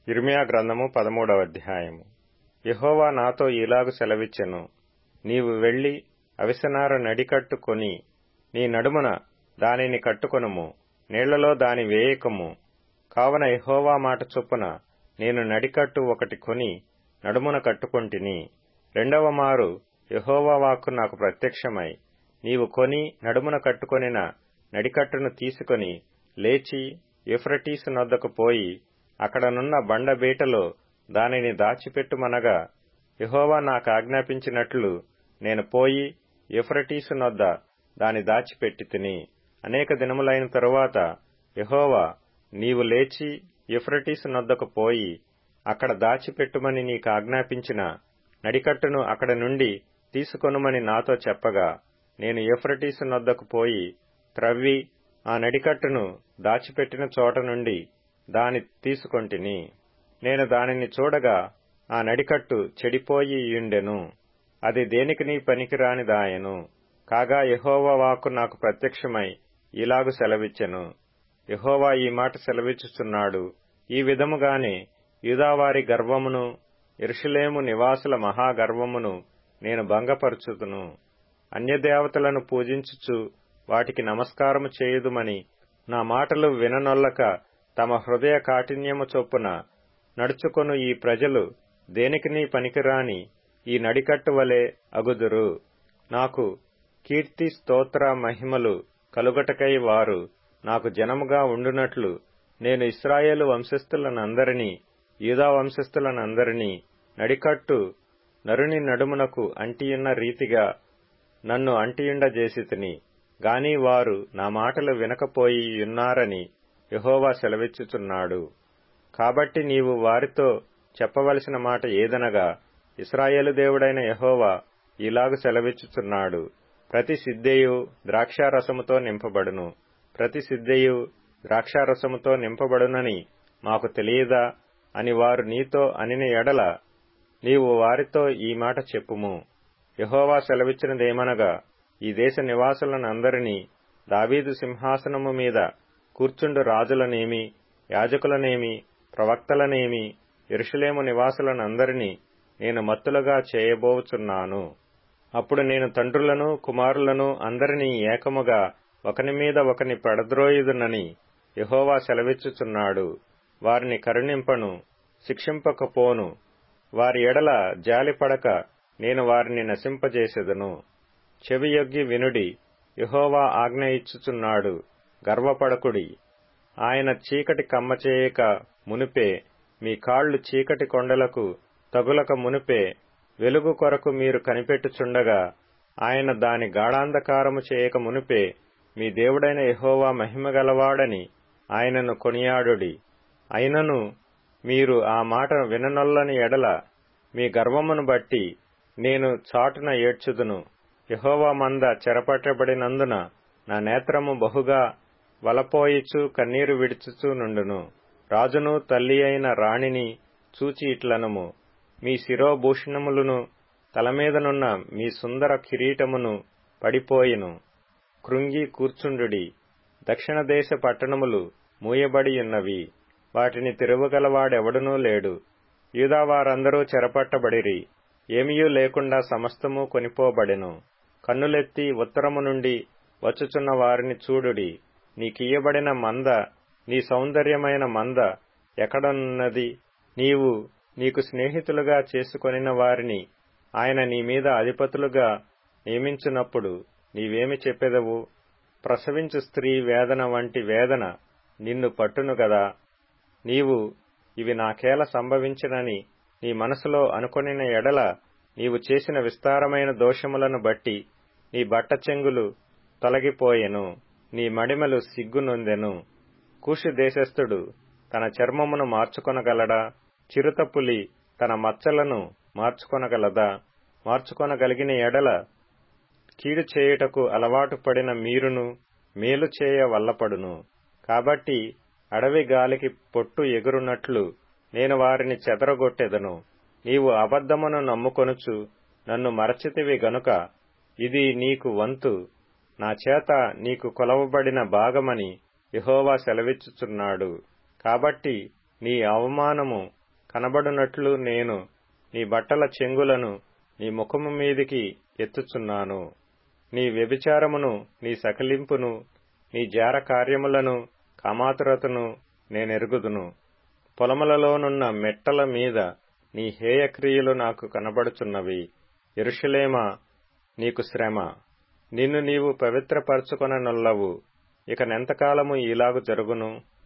యిర్మీయా గ్రంథము 13వ అధ్యాయము. యెహోవా నాతో ఇలాగు సెలవిచ్చెను, నీవు వెళ్లి అవిసెనార నడికట్టు కొని నీ నడుమున దానిని కట్టుకొనుము, నీళ్లలో దాని వేయకము. కావున యెహోవా మాట చొప్పున నేను నడికట్టు ఒకటి కొని నడుమున కట్టుకొంటిని. రెండవ మారు యెహోవా వాక్కు నాకు ప్రత్యక్షమై, నీవు కొని నడుమున కట్టుకొనిన నడికట్టును తీసుకొని లేచి యూఫ్రటీసు నొద్దకు పోయి అక్కడనున్న బండబీటలో దానిని దాచిపెట్టుమనగా, యెహోవా నాకాజ్ఞాపించినట్లు నేను పోయి యూఫ్రటీసు నొద్ద దాని దాచిపెట్టితిని. అనేక దినములైన తరువాత యెహోవా, నీవు లేచి యూఫ్రటీసు నొద్దకు పోయి అక్కడ దాచిపెట్టుమని నీకాజ్ఞాపించిన నడికట్టును అక్కడ నుండి తీసుకొనుమని నాతో చెప్పగా, నేను యూఫ్రటీసు నొద్దకు పోయి త్రవ్వి ఆ నడికట్టును దాచిపెట్టిన చోట నుండి దాని తీసుకొంటిని. నేను దానిని చూడగా ఆ నడికట్టు చెడిపోయి యుండెను, అది దేనికినీ పనికిరానిదాయెను. కాగా యెహోవా వాక్కు నాకు ప్రత్యక్షమై ఇలాగు సెలవిచ్చెను, యెహోవా ఈ మాట సెలవిచ్చుచున్నాడు, ఈ విధముగానే యూదావారి గర్వమును యెరూషలేము నివాసుల మహాగర్వమును నేను భంగపరచుదును. అన్యదేవతలను పూజించుచు వాటికి నమస్కారము చేయుదుమని నా మాటలు విననొల్లక తమ హృదయ కాఠిన్యము చొప్పున నడుచుకొను ఈ ప్రజలు దేనికినీ పనికిరాని ఈ నడికట్టు వలె అగుదురు. నాకు కీర్తి స్తోత్ర మహిమలు కలుగటకై వారు నాకు జనముగా ఉండునట్లు నేను ఇశ్రాయేలు వంశస్థులనందరినీ యూదా వంశస్థులనందరినీ నడికట్టు నరుని నడుమునకు అంటియున్న రీతిగా నన్ను అంటియుండజేసితిని. గాని వారు నా మాటలు వినకపోయి యున్నారని యెహోవా సెలవిచ్చుచున్నాడు. కాబట్టి నీవు వారితో చెప్పవలసిన మాట ఏదనగా, ఇశ్రాయేలు దేవుడైన యెహోవా ఇలాగు సెలవిచ్చుచున్నాడు, ప్రతి సిద్ధెయు ద్రాక్షారసముతో నింపబడును. ప్రతి సిద్ధెయు ద్రాక్షారసముతో నింపబడునని మాకు తెలియదా అని వారు నీతో అనిన ఎడల, నీవు వారితో ఈ మాట చెప్పుము. యెహోవా సెలవిచ్చినదేమనగా, ఈ దేశ నివాసులనందరినీ దావీదు సింహాసనము మీద కూర్చుండు రాజులనేమి, యాజకులనేమి, ప్రవక్తలనేమి, యెరూషలేము నివాసులనందరినీ నేను మత్తులుగా చేయబోచున్నాను. అప్పుడు నేను తండ్రులను కుమారులను అందరినీ ఏకముగా ఒకని మీద ఒకని పడద్రోయుదునని యెహోవా సెలవిచ్చుచున్నాడు. వారిని కరుణింపను, శిక్షింపకపోను. వారి ఎడల జాలిపడక నేను వారిని నశింపజేసెదను. చెవియొగ్గి వినుడి, యెహోవా ఆజ్ఞ ఇచ్చుచున్నాడు, గర్వపడకుడి. ఆయన చీకటి కమ్మచేయక మునుపే, మీ కాళ్లు చీకటి కొండలకు తగులక మునుపే, వెలుగు కొరకు మీరు కనిపెట్టుచుండగా, ఆయన దాని గాఢాంధకారము చేయక మునుపే, మీ దేవుడైన యెహోవా మహిమగలవాడని ఆయనను కొనియాడుడి. అయినను మీరు ఆ మాట విననొల్లని ఎడల మీ గర్వమును బట్టి నేను చాటున ఏడ్చుదును. యెహోవా మంద చెరపట్టబడినందున నా నేత్రము బహుగా వలపోయిచు కన్నీరు విడుచుచు నుండును. రాజును తల్లి అయిన రాణిని చూచి ఇట్లనుము, మీ శిరోభూషణములను తలమీదనున్న మీ సుందర కిరీటమును పడిపోయిను. కృంగి కూర్చుండుడి. దక్షిణ దేశ పట్టణములు మూయబడియున్నవి, వాటిని తెరువగలవాడెవడునూ లేడు. యూదావారందరూ చెరపట్టబడిరి, ఏమియూ లేకుండా సమస్తము కొనిపోబడెను. కన్నులెత్తి ఉత్తరము నుండి వచ్చుచున్న వారిని చూడుడి. నీకియ్యబడిన మంద, నీ సౌందర్యమైన మంద ఎక్కడనున్నది? నీవు నీకు స్నేహితులుగా చేసుకొనిన వారిని ఆయన నీ మీద అధిపతులుగా నియమించునప్పుడు నీవేమి చెప్పెదవు? ప్రసవించు స్త్రీ వేదన వంటి వేదన నిన్ను పట్టును గదా. నీవు ఇవి నాకేల సంభవించినని నీ మనసులో అనుకొనిన ఎడల, నీవు చేసిన విస్తారమైన దోషములను బట్టి నీ బట్ట చెంగులు తొలగిపోయెను, నీ మడిమలు సిగ్గునొందెను. కూషు దేశస్థుడు తన చర్మమును మార్చుకొనగలడా? చిరుతపులి తన మచ్చలను మార్చుకొనగలదా? మార్చుకొనగలిగిన ఎడల కీడు చేయుటకు అలవాటు పడిన మీరును మేలు చేయ వల్లపడును. కాబట్టి అడవి గాలికి పొట్టు ఎగురునట్లు నేను వారిని చెదరగొట్టెదను. నీవు అబద్ధమును నమ్ముకొనుచు నన్ను మరచితివి గనుక ఇది నీకు వంతు, నా చేత నీకు కొలవబడిన భాగమని యెహోవా సెలవిచ్చుచున్నాడు. కాబట్టి నీ అవమానము కనబడునట్లు నేను నీ బట్టల చెంగులను నీ ముఖము మీదికి ఎత్తుచున్నాను. నీ వ్యభిచారమును, నీ సకిలింపును, నీ జార కార్యములను, కామాతురతను నేనెరుగుదును. పొలములలోనున్న మెట్టల మీద నీ హేయక్రియలు నాకు కనబడుచున్నవి. యెరూషలేమా, నీకు శ్రమ. నిన్ను నీవు పవిత్రపరచుకొననొల్లవు. ఇక నెంతకాలము ఇలాగు జరుగును?